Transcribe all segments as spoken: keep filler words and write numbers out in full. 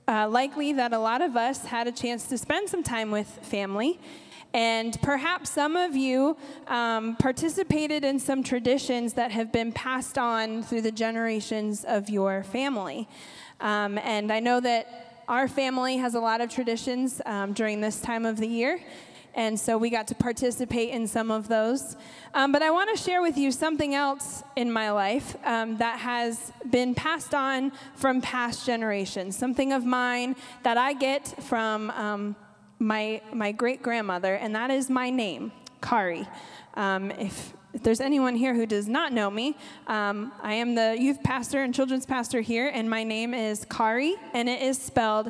uh, likely that a lot of us had a chance to spend some time with family. And perhaps some of you um, participated in some traditions that have been passed on through the generations of your family. Um, and I know that our family has a lot of traditions um, during this time of the year. And so we got to participate in some of those. Um, but I want to share with you something else in my life um, that has been passed on from past generations. Something of mine that I get from um, my my great-grandmother, and that is my name, Kari. Um, if, if there's anyone here who does not know me, um, I am the youth pastor and children's pastor here, and my name is Kari, and it is spelled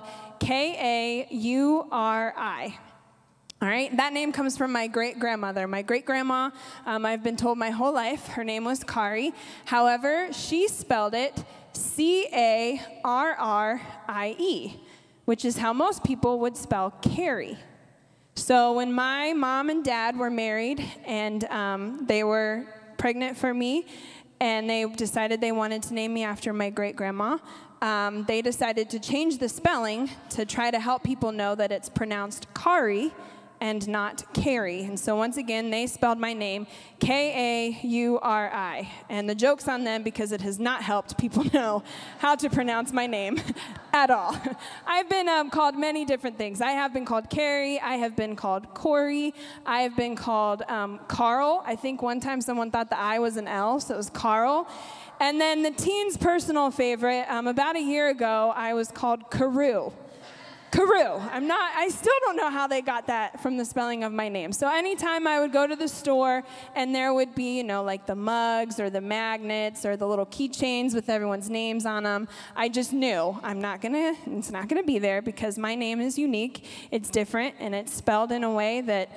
K A U R I. All right, that name comes from my great-grandmother. My great-grandma, um, I've been told my whole life, her name was Kari. However, she spelled it C A R R I E, which is how most people would spell Carrie. So when my mom and dad were married and um, they were pregnant for me, and they decided they wanted to name me after my great-grandma, um, they decided to change the spelling to try to help people know that it's pronounced Kari and not Carrie. And so once again, they spelled my name K A U R I. And the joke's on them because it has not helped people know how to pronounce my name at all. I've been um, called many different things. I have been called Carrie. I have been called Corey. I have been called um, Carl. I think one time someone thought the I was an L, so it was Carl. And then the teen's personal favorite, um, about a year ago, I was called Carew. Carew. I'm not, I still don't know how they got that from the spelling of my name. So anytime I would go to the store and there would be, you know, like the mugs or the magnets or the little keychains with everyone's names on them, I just knew I'm not going to, it's not going to be there because my name is unique, it's different, and it's spelled in a way that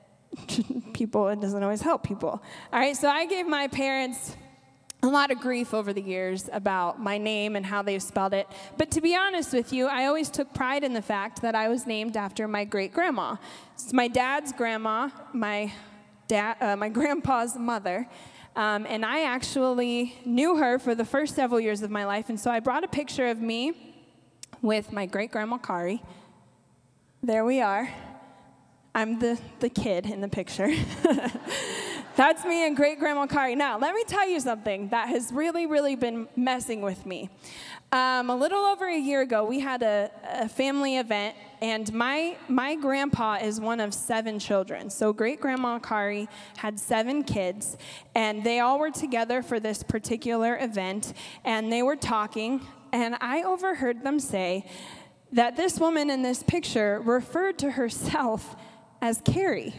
people, it doesn't always help people. All right, so I gave my parents a lot of grief over the years about my name and how they've spelled it. But to be honest with you, I always took pride in the fact that I was named after my great-grandma. It's my dad's grandma, my dad, uh, my grandpa's mother. Um, and I actually knew her for the first several years of my life. And so I brought a picture of me with my great-grandma Kari. There we are. I'm the, the kid in the picture. That's me and great-grandma Kari. Now, let me tell you something that has really, really been messing with me. Um, a little over a year ago, we had a, a family event, and my my grandpa is one of seven children. So great-grandma Kari had seven kids, and they all were together for this particular event, and they were talking, and I overheard them say that this woman in this picture referred to herself as Carrie.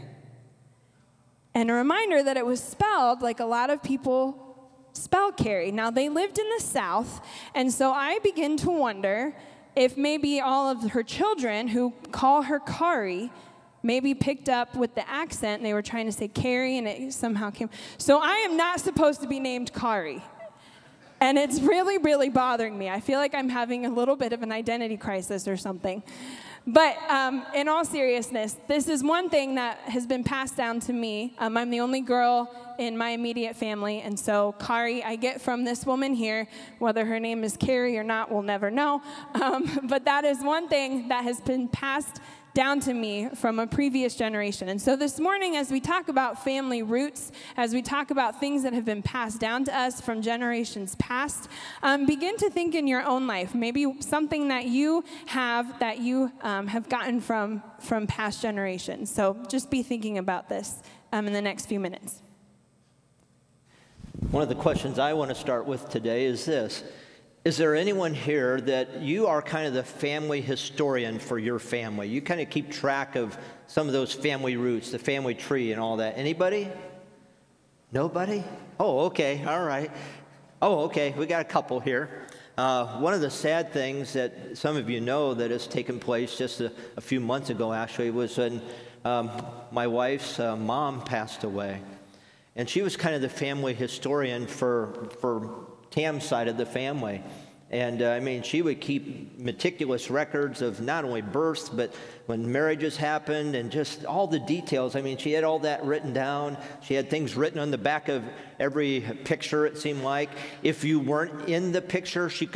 And a reminder that it was spelled like a lot of people spell Carrie. Now, they lived in the South, and so I begin to wonder if maybe all of her children who call her Kari maybe picked up with the accent, and they were trying to say Carrie, and it somehow came. So I am not supposed to be named Kari. And it's really, really bothering me. I feel like I'm having a little bit of an identity crisis or something. But um, in all seriousness, this is one thing that has been passed down to me. Um, I'm the only girl in my immediate family, and so Kari I get from this woman here. Whether her name is Carrie or not, we'll never know. Um, but that is one thing that has been passed down to me from a previous generation. And so this morning, as we talk about family roots, as we talk about things that have been passed down to us from generations past, um, begin to think in your own life, maybe something that you have that you um, have gotten from, from past generations. So just be thinking about this um, in the next few minutes. One of the questions I want to start with today is this. Is there anyone here that you are kind of the family historian for your family? You kind of keep track of some of those family roots, the family tree and all that. Anybody? Nobody? Oh, okay, all right. Oh, okay, we got a couple here. Uh, one of the sad things that some of you know that has taken place just a, a few months ago, actually, was when um, my wife's uh, mom passed away. And she was kind of the family historian for for Tam's side of the family. And uh, I mean, she would keep meticulous records of not only births, but when marriages happened and just all the details. I mean, she had all that written down. She had things written on the back of every picture, it seemed like. If you weren't in the picture, she could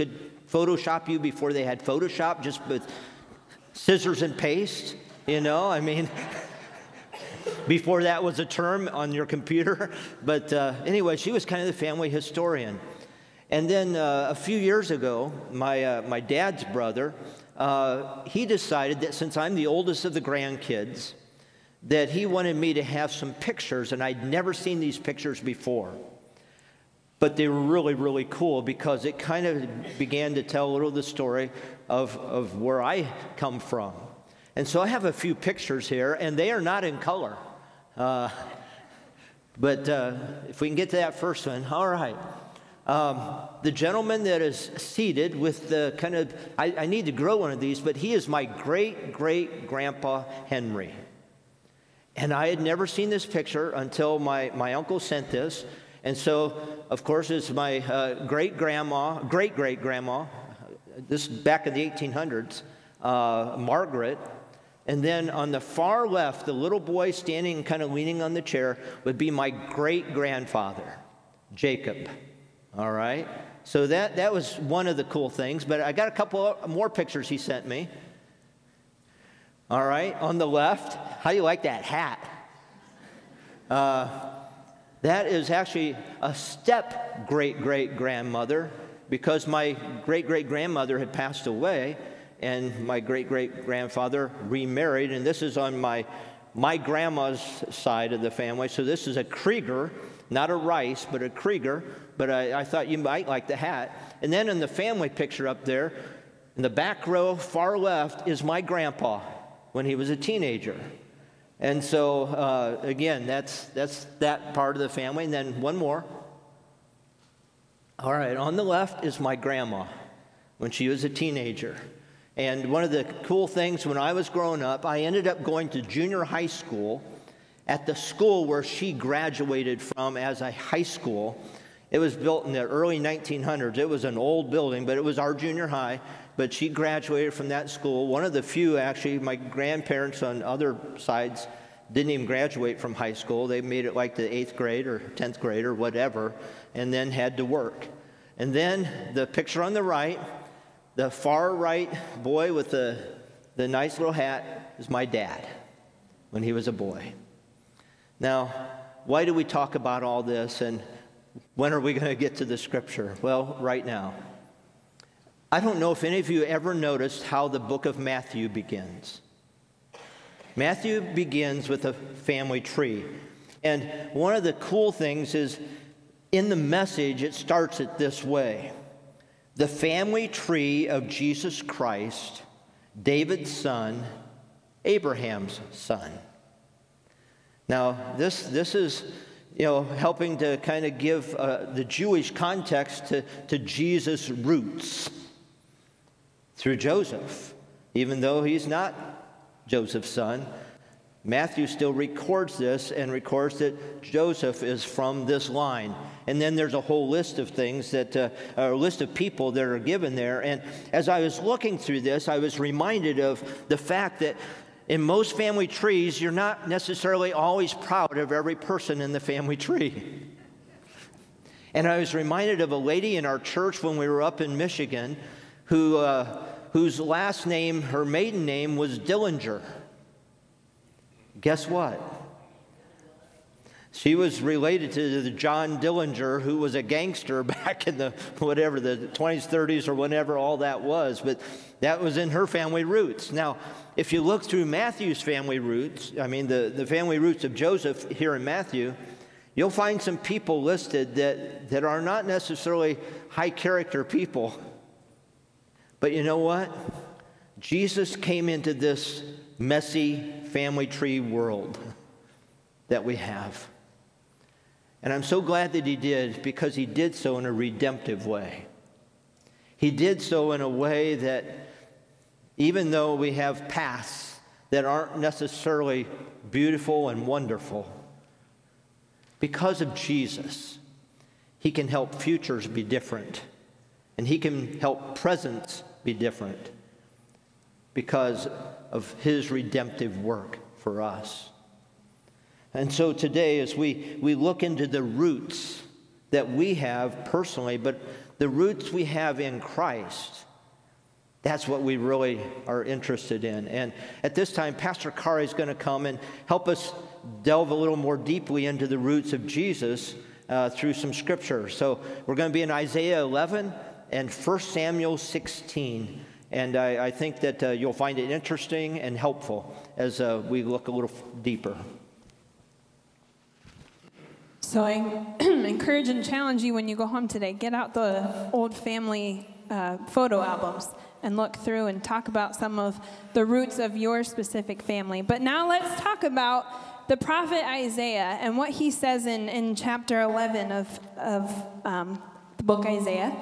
Photoshop you before they had Photoshop, just with scissors and paste, you know, I mean, before that was a term on your computer. But uh, anyway, she was kind of the family historian. And then uh, a few years ago, my, uh, my dad's brother, uh, he decided that since I'm the oldest of the grandkids, that he wanted me to have some pictures, and I'd never seen these pictures before. But they were really, really cool because it kind of began to tell a little of the story of, of where I come from. And so I have a few pictures here, and they are not in color. Uh, but uh, if we can get to that first one, all right. Um, the gentleman that is seated with the kind of, I, I need to grow one of these, but he is my great-great-grandpa Henry. And I had never seen this picture until my, my uncle sent this. And so, of course, it's my uh, great-grandma, great-great-grandma, this back in the eighteen hundreds, uh, Margaret. And then on the far left, the little boy standing kind of leaning on the chair would be my great-grandfather, Jacob. All right? So that, that was one of the cool things. But I got a couple more pictures he sent me. All right, on the left, how do you like that hat? Uh, that is actually a step-great-great-grandmother because my great-great-grandmother had passed away, and my great-great-grandfather remarried, and this is on my, my grandma's side of the family. So this is a Krieger, not a Rice, but a Krieger, but I, I thought you might like the hat. And then in the family picture up there, in the back row, far left, is my grandpa when he was a teenager. And so, uh, again, that's, that's that part of the family. And then one more. All right, on the left is my grandma when she was a teenager. And one of the cool things when I was growing up, I ended up going to junior high school at the school where she graduated from as a high school. It was built in the early nineteen hundreds. It was an old building, but it was our junior high. But she graduated from that school. One of the few, actually, my grandparents on other sides didn't even graduate from high school. They made it like the eighth grade or tenth grade or whatever, and then had to work. And then the picture on the right, the far right boy with the, the nice little hat is my dad when he was a boy. Now, why do we talk about all this, and when are we going to get to the scripture? Well, right now. I don't know if any of you ever noticed how the book of Matthew begins. Matthew begins with a family tree. And one of the cool things is in the message, it starts it this way. The family tree of Jesus Christ, David's son, Abraham's son. Now, this, this is, you know, helping to kind of give uh, the Jewish context to, to Jesus' roots. Through Joseph, even though he's not Joseph's son, Matthew still records this and records that Joseph is from this line. And then there's a whole list of things that, uh, a list of people that are given there. And as I was looking through this, I was reminded of the fact that in most family trees, you're not necessarily always proud of every person in the family tree. And I was reminded of a lady in our church when we were up in Michigan who, uh, whose last name, her maiden name, was Dillinger. Guess what? She was related to the John Dillinger, who was a gangster back in the, whatever, the twenties, thirties, or whenever all that was. But that was in her family roots. Now, if you look through Matthew's family roots, I mean, the, the family roots of Joseph here in Matthew, you'll find some people listed that, that are not necessarily high character people. But you know what? Jesus came into this messy family tree world that we have. And I'm so glad that he did, because he did so in a redemptive way. He did so in a way that even though we have pasts that aren't necessarily beautiful and wonderful, because of Jesus, he can help futures be different. And he can help presents be different because of his redemptive work for us. And so today, as we, we look into the roots that we have personally, but the roots we have in Christ. That's what we really are interested in. And at this time, Pastor Kari is going to come and help us delve a little more deeply into the roots of Jesus uh, through some scripture. So we're going to be in Isaiah eleven and First Samuel sixteen. And I, I think that uh, you'll find it interesting and helpful as uh, we look a little deeper. So I encourage and challenge you when you go home today, get out the old family uh, photo albums and look through and talk about some of the roots of your specific family. But now let's talk about the prophet Isaiah and what he says in, in chapter eleven of, of um, the book Isaiah.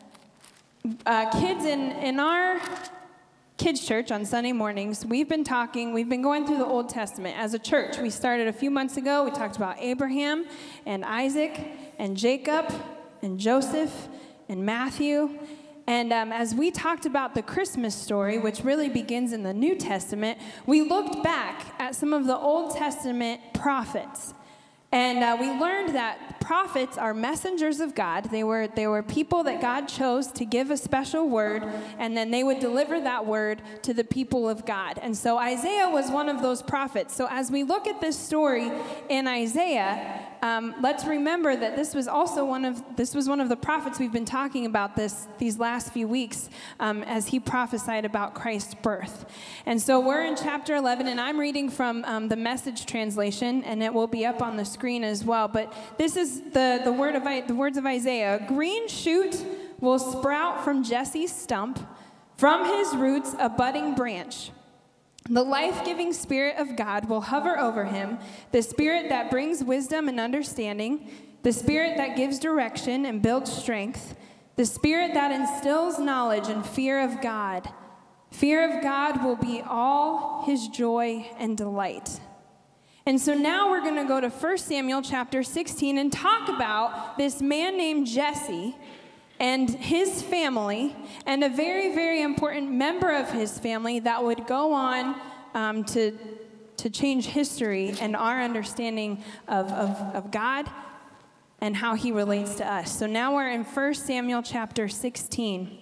Uh, kids, in, in our kids' church on Sunday mornings, we've been talking, we've been going through the Old Testament as a church. We started a few months ago. We talked about Abraham and Isaac and Jacob and Joseph and Matthew. And um, as we talked about the Christmas story, which really begins in the New Testament, we looked back at some of the Old Testament prophets. And uh, we learned that prophets are messengers of God. They were, they were people that God chose to give a special word, and then they would deliver that word to the people of God. And so Isaiah was one of those prophets. So as we look at this story in Isaiah, um, let's remember that this was also one of this was one of the prophets we've been talking about this these last few weeks um, as he prophesied about Christ's birth. And so we're in chapter eleven, and I'm reading from um, the Message translation, and it will be up on the screen as well. But this is the the word of the words of Isaiah. A green shoot will sprout from Jesse's stump, from his roots a budding branch. The life-giving Spirit of God will hover over him, the Spirit that brings wisdom and understanding, the Spirit that gives direction and builds strength, the Spirit that instills knowledge and fear of God. Fear of God will be all his joy and delight. And so now we're going to go to First Samuel chapter sixteen and talk about this man named Jesse and his family, and a very, very important member of his family that would go on um, to, to change history and our understanding of, of, of God and how he relates to us. So now we're in First Samuel chapter sixteen.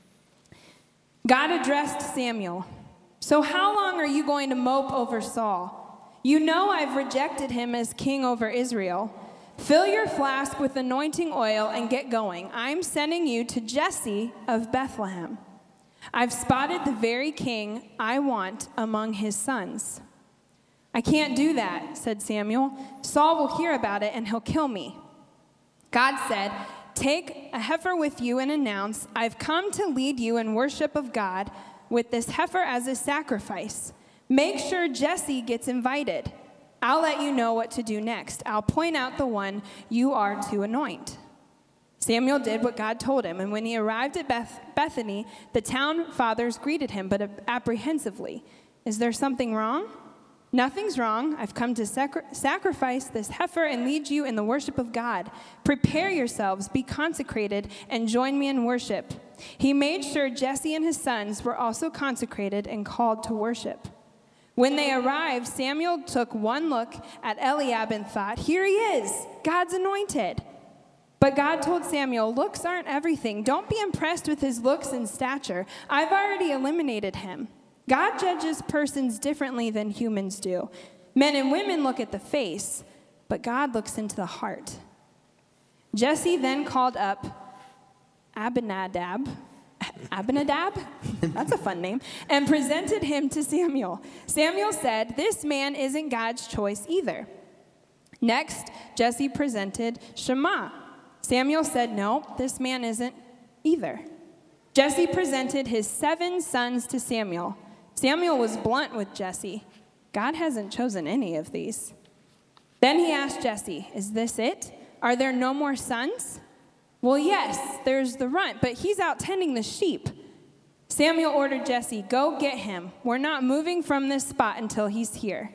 God addressed Samuel. So how long are you going to mope over Saul? You know I've rejected him as king over Israel. Fill your flask with anointing oil and get going. I'm sending you to Jesse of Bethlehem. I've spotted the very king I want among his sons. I can't do that, said Samuel. Saul will hear about it and he'll kill me. God said, take a heifer with you and announce, I've come to lead you in worship of God with this heifer as a sacrifice. Make sure Jesse gets invited. I'll let you know what to do next. I'll point out the one you are to anoint. Samuel did what God told him, and when he arrived at Beth- Bethany, the town fathers greeted him, but apprehensively. Is there something wrong? Nothing's wrong. I've come to sacri- sacrifice this heifer and lead you in the worship of God. Prepare yourselves, be consecrated, and join me in worship. He made sure Jesse and his sons were also consecrated and called to worship. When they arrived, Samuel took one look at Eliab and thought, here he is, God's anointed. But God told Samuel, looks aren't everything. Don't be impressed with his looks and stature. I've already eliminated him. God judges persons differently than humans do. Men and women look at the face, but God looks into the heart. Jesse then called up Abinadab, Abinadab? That's a fun name. And presented him to Samuel. Samuel said, this man isn't God's choice either. Next, Jesse presented Shammah. Samuel said, no, this man isn't either. Jesse presented his seven sons to Samuel. Samuel was blunt with Jesse. God hasn't chosen any of these. Then he asked Jesse, is this it? Are there no more sons? Well, yes, there's the runt, but he's out tending the sheep. Samuel ordered Jesse, go get him. We're not moving from this spot until he's here.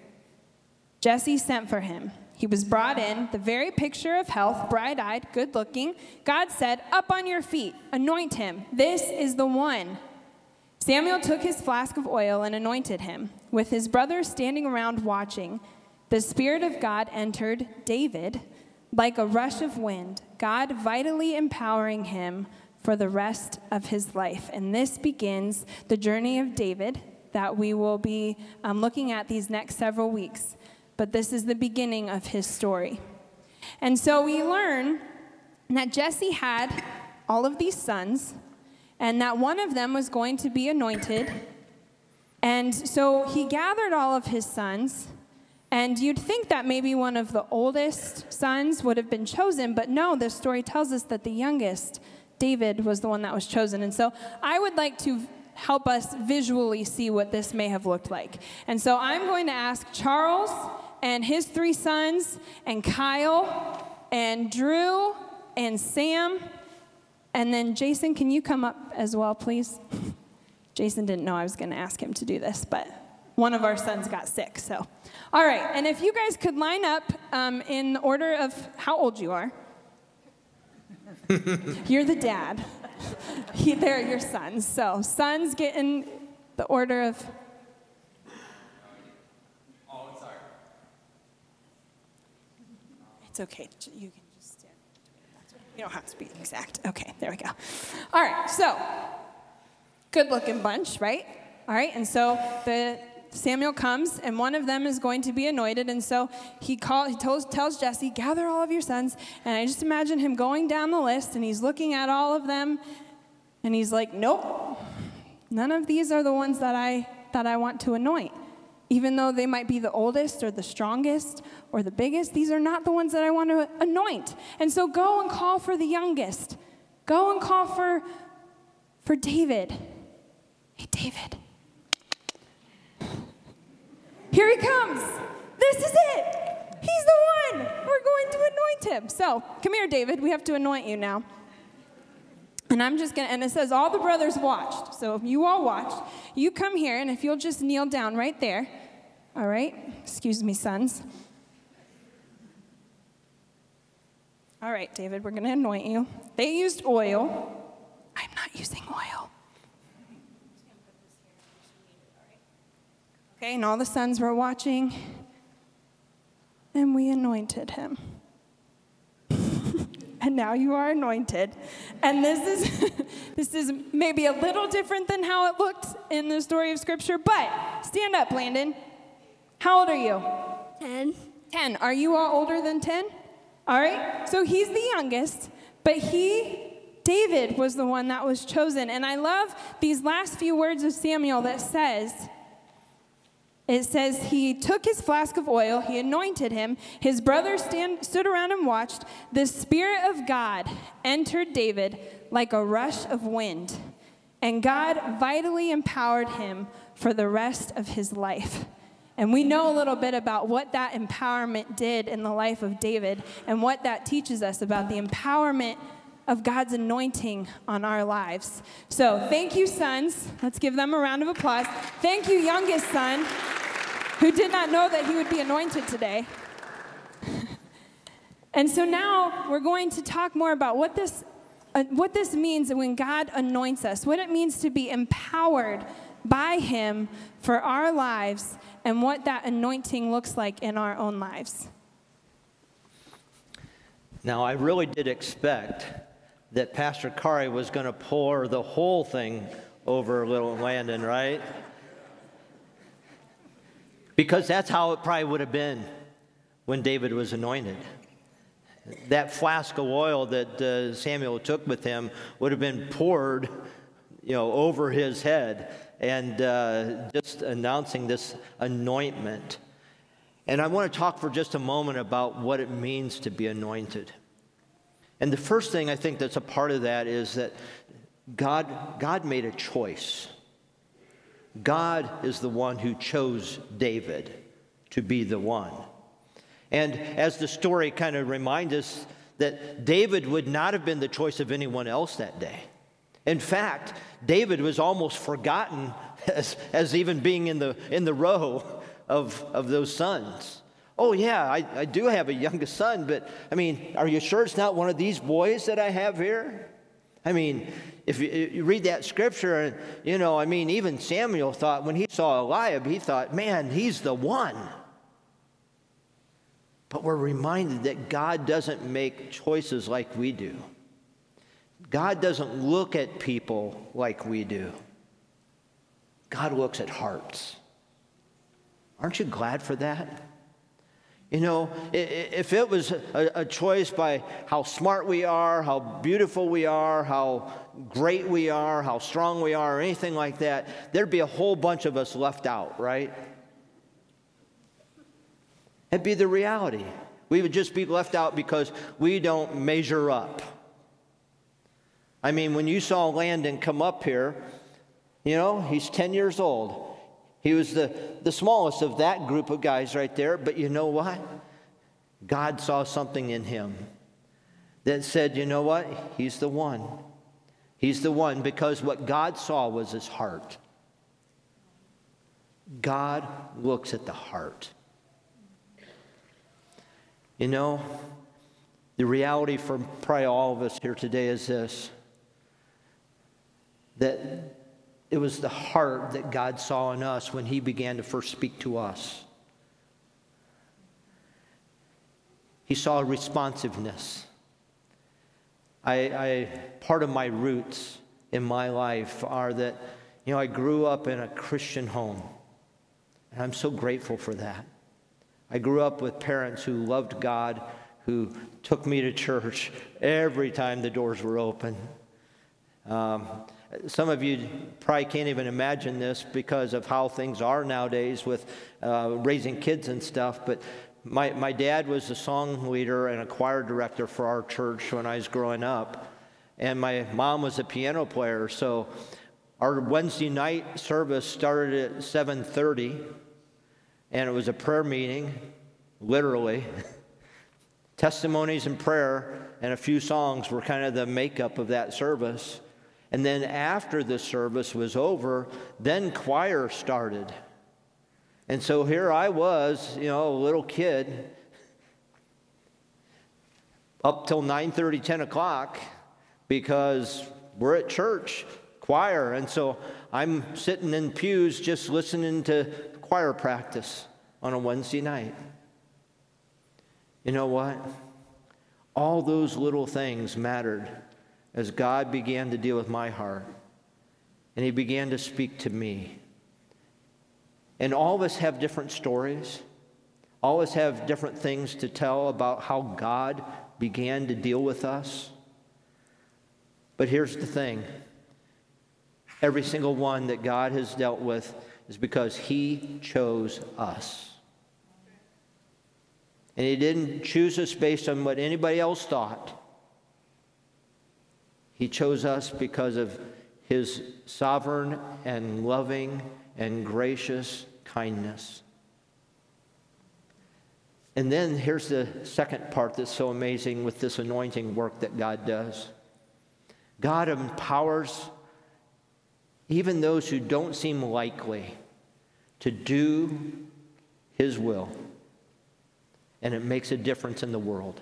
Jesse sent for him. He was brought in, the very picture of health, bright-eyed, good-looking. God said, up on your feet, anoint him. This is the one. Samuel took his flask of oil and anointed him. With his brothers standing around watching, the Spirit of God entered David like a rush of wind, God vitally empowering him for the rest of his life. And this begins the journey of David that we will be um, looking at these next several weeks. But this is the beginning of his story. And so we learn that Jesse had all of these sons, and that one of them was going to be anointed. And so he gathered all of his sons, and you'd think that maybe one of the oldest sons would have been chosen, but no, the story tells us that the youngest, David, was the one that was chosen. And so I would like to help us visually see what this may have looked like. And so I'm going to ask Charles and his three sons, and Kyle, and Drew, and Sam, and then Jason, can you come up as well, please? Jason didn't know I was going to ask him to do this, but one of our sons got sick, so. All right, and if you guys could line up um, in order of how old you are. You're the dad. He, they're your sons. So sons get in the order of. Oh, sorry. It's okay. You can just stand. You don't have to be exact. Okay, there we go. All right, so good-looking bunch, right? All right, and so the Samuel comes, and one of them is going to be anointed, and so he call, he tells, tells Jesse, gather all of your sons, and I just imagine him going down the list, and he's looking at all of them, and he's like, nope, none of these are the ones that I that I want to anoint. Even though they might be the oldest or the strongest or the biggest, these are not the ones that I want to anoint. And so go and call for the youngest. Go and call for, for David. Hey, David. Here he comes. This is it. He's the one. We're going to anoint him. So come here, David. We have to anoint you now. And I'm just going to, and it says all the brothers watched. So if you all watched, you come here, and if you'll just kneel down right there. All right? Excuse me, sons. All right, David, we're going to anoint you. They used oil. I'm not using oil. Okay, and all the sons were watching, and we anointed him. And now you are anointed. And this is this is maybe a little different than how it looked in the story of Scripture, but stand up, Landon. How old are you? Ten. Ten. Are you all older than ten? All right. So he's the youngest, but he, David, was the one that was chosen. And I love these last few words of Samuel that says, it says, he took his flask of oil, he anointed him, his brothers stand, stood around and watched. The Spirit of God entered David like a rush of wind, and God vitally empowered him for the rest of his life. And we know a little bit about what that empowerment did in the life of David and what that teaches us about the empowerment of God's anointing on our lives. So thank you, sons. Let's give them a round of applause. Thank you, youngest son, who did not know that he would be anointed today. And so now we're going to talk more about what this, uh, what this means when God anoints us, what it means to be empowered by him for our lives, and what that anointing looks like in our own lives. Now, I really did expect that Pastor Kari was going to pour the whole thing over little Landon, right? Because that's how it probably would have been when David was anointed. That flask of oil that uh, Samuel took with him would have been poured, you know, over his head, and uh, just announcing this anointment. And I want to talk for just a moment about what it means to be anointed. And the first thing I think that's a part of that is that God, God made a choice. God is the one who chose David to be the one. And as the story kind of reminds us, that David would not have been the choice of anyone else that day. In fact, David was almost forgotten as, as even being in the, in the row of, of those sons. Oh, yeah, I, I do have a youngest son, but, I mean, are you sure it's not one of these boys that I have here? I mean, if you, you read that scripture, and you know, I mean, even Samuel thought, when he saw Eliab, he thought, man, he's the one. But we're reminded that God doesn't make choices like we do. God doesn't look at people like we do. God looks at hearts. Aren't you glad for that? You know, if it was a, a choice by how smart we are, how beautiful we are, how great we are, how strong we are, or anything like that, there'd be a whole bunch of us left out, right? It'd be the reality. We would just be left out because we don't measure up. I mean, when you saw Landon come up here, you know, he's ten years old. He was the, the smallest of that group of guys right there. But you know what? God saw something in him that said, you know what? He's the one. He's the one, because what God saw was his heart. God looks at the heart. You know, the reality for probably all of us here today is this, that it was the heart that God saw in us when he began to first speak to us. He saw responsiveness. I, I, part of my roots in my life are that, you know, I grew up in a Christian home, and I'm so grateful for that. I grew up with parents who loved God, who took me to church every time the doors were open. Um, Some of you probably can't even imagine this because of how things are nowadays with uh, raising kids and stuff, but my, my dad was a song leader and a choir director for our church when I was growing up, and my mom was a piano player, so our Wednesday night service started at seven thirty, and it was a prayer meeting, literally. Testimonies and prayer and a few songs were kind of the makeup of that service. And then after the service was over, then choir started. And so here I was, you know, a little kid, up till nine thirty, ten o'clock, because we're at church, choir. And so I'm sitting in pews just listening to choir practice on a Wednesday night. You know what? All those little things mattered as God began to deal with my heart, and he began to speak to me. And all of us have different stories. All of us have different things to tell about how God began to deal with us. But here's the thing. Every single one that God has dealt with is because he chose us. And he didn't choose us based on what anybody else thought. He chose us because of his sovereign and loving and gracious kindness. And then here's the second part that's so amazing with this anointing work that God does. God empowers even those who don't seem likely to do his will. And it makes a difference in the world.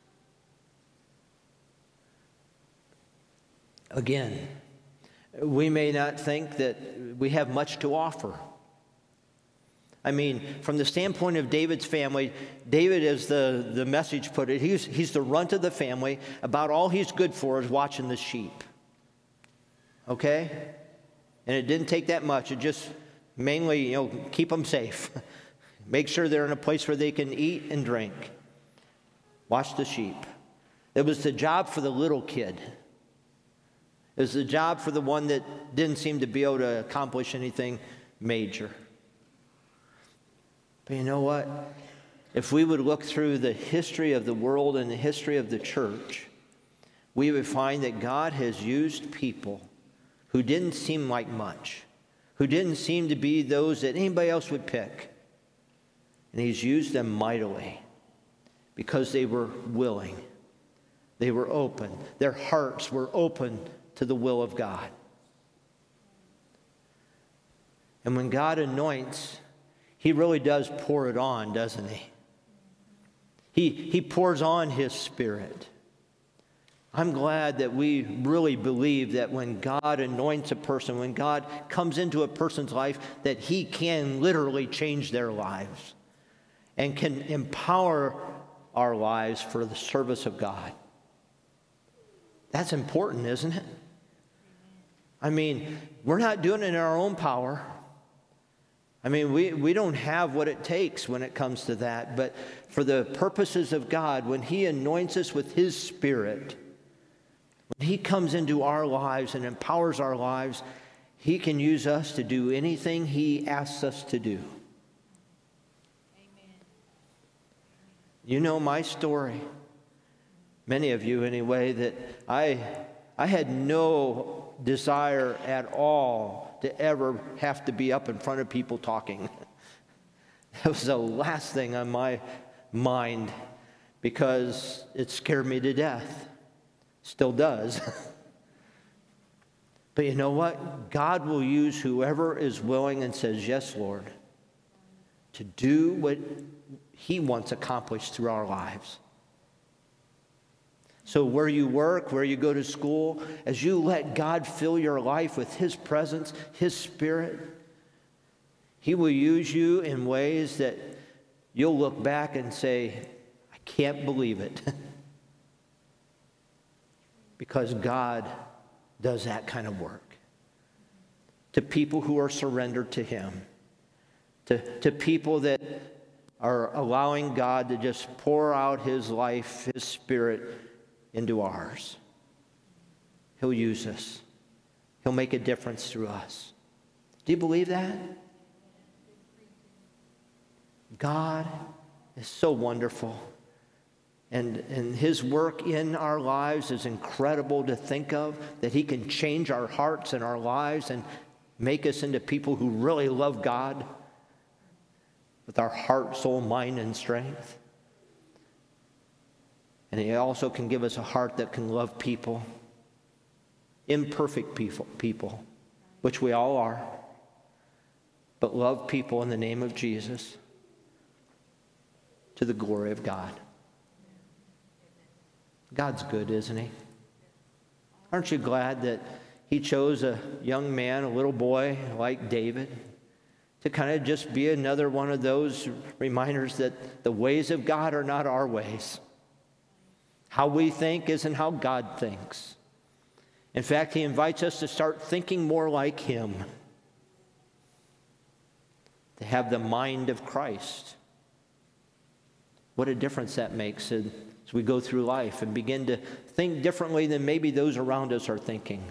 Again, we may not think that we have much to offer. I mean, from the standpoint of David's family, David, as the, the message put it, he's, he's the runt of the family. About all he's good for is watching the sheep. Okay? And it didn't take that much. It just mainly, you know, keep them safe. Make sure they're in a place where they can eat and drink. Watch the sheep. It was the job for the little kid. It was the job for the one that didn't seem to be able to accomplish anything major. But you know what? If we would look through the history of the world and the history of the church, we would find that God has used people who didn't seem like much, who didn't seem to be those that anybody else would pick. And he's used them mightily because they were willing. They were open. Their hearts were open to the will of God. And when God anoints, he really does pour it on, doesn't he? He, he pours on his Spirit. I'm glad that we really believe that when God anoints a person, when God comes into a person's life, that he can literally change their lives and can empower our lives for the service of God. That's important, isn't it? I mean, we're not doing it in our own power. I mean, we, we don't have what it takes when it comes to that. But for the purposes of God, when He anoints us with His Spirit, when He comes into our lives and empowers our lives, He can use us to do anything He asks us to do. Amen. You know my story. Many of you, anyway, that I, I had no desire at all to ever have to be up in front of people talking. That was the last thing on my mind because it scared me to death. Still does. But you know what? God will use whoever is willing and says, yes, Lord, to do what He wants accomplished through our lives. So where you work, where you go to school, as you let God fill your life with His presence, His Spirit, He will use you in ways that you'll look back and say, I can't believe it. Because God does that kind of work. To people who are surrendered to Him. To, to people that are allowing God to just pour out His life, His Spirit into ours. He'll use us. He'll make a difference through us. Do you believe that? God is so wonderful. And, and His work in our lives is incredible to think of, that He can change our hearts and our lives and make us into people who really love God with our heart, soul, mind, and strength. And He also can give us a heart that can love people, imperfect people, people, which we all are, but love people in the name of Jesus to the glory of God. God's good, isn't He? Aren't you glad that He chose a young man, a little boy like David, to kind of just be another one of those reminders that the ways of God are not our ways. How we think isn't how God thinks. In fact, He invites us to start thinking more like Him. To have the mind of Christ. What a difference that makes as we go through life and begin to think differently than maybe those around us are thinking.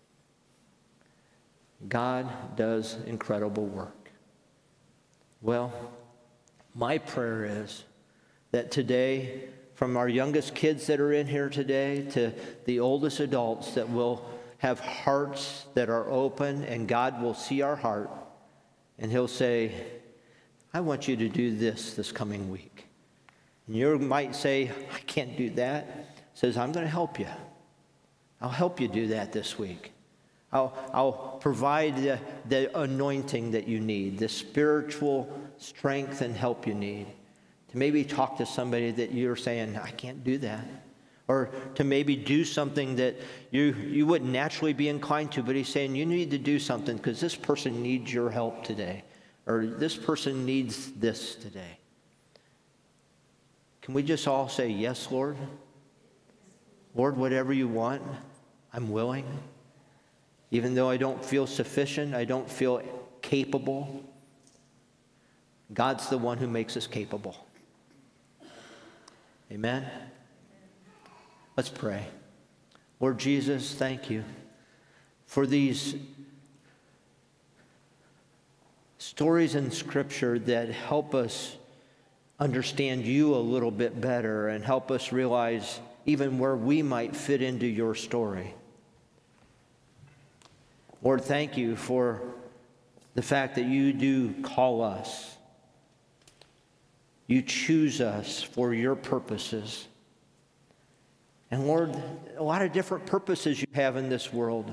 God does incredible work. Well, my prayer is that today, from our youngest kids that are in here today to the oldest adults, that will have hearts that are open, and God will see our heart and He'll say, I want you to do this this coming week. And you might say, I can't do that. He says, I'm going to help you. I'll help you do that this week. I'll, I'll provide the, the anointing that you need, the spiritual strength and help you need. To maybe talk to somebody that you're saying, I can't do that. Or to maybe do something that you, you wouldn't naturally be inclined to, but He's saying, you need to do something because this person needs your help today. Or this person needs this today. Can we just all say, yes, Lord? Lord, whatever you want, I'm willing. Even though I don't feel sufficient, I don't feel capable, God's the one who makes us capable. Amen? Let's pray. Lord Jesus, thank you for these stories in Scripture that help us understand you a little bit better and help us realize even where we might fit into your story. Lord, thank you for the fact that you do call us. You choose us for your purposes. And Lord, a lot of different purposes you have in this world.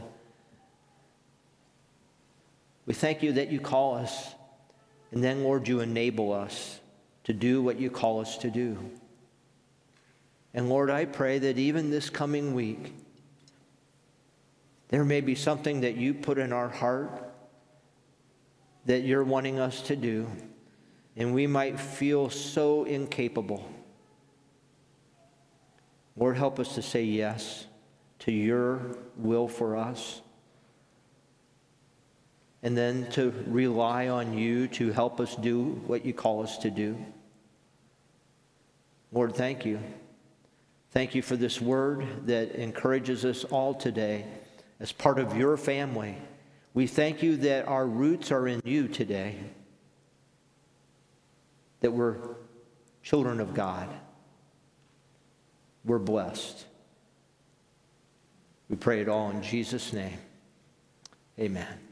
We thank you that you call us, and then, Lord, you enable us to do what you call us to do. And Lord, I pray that even this coming week, there may be something that you put in our heart that you're wanting us to do, and we might feel so incapable. Lord, help us to say yes to your will for us, and then to rely on you to help us do what you call us to do. Lord, thank you. Thank you for this word that encourages us all today as part of your family. We thank you that our roots are in you today, that we're children of God. We're blessed. We pray it all in Jesus' name. Amen.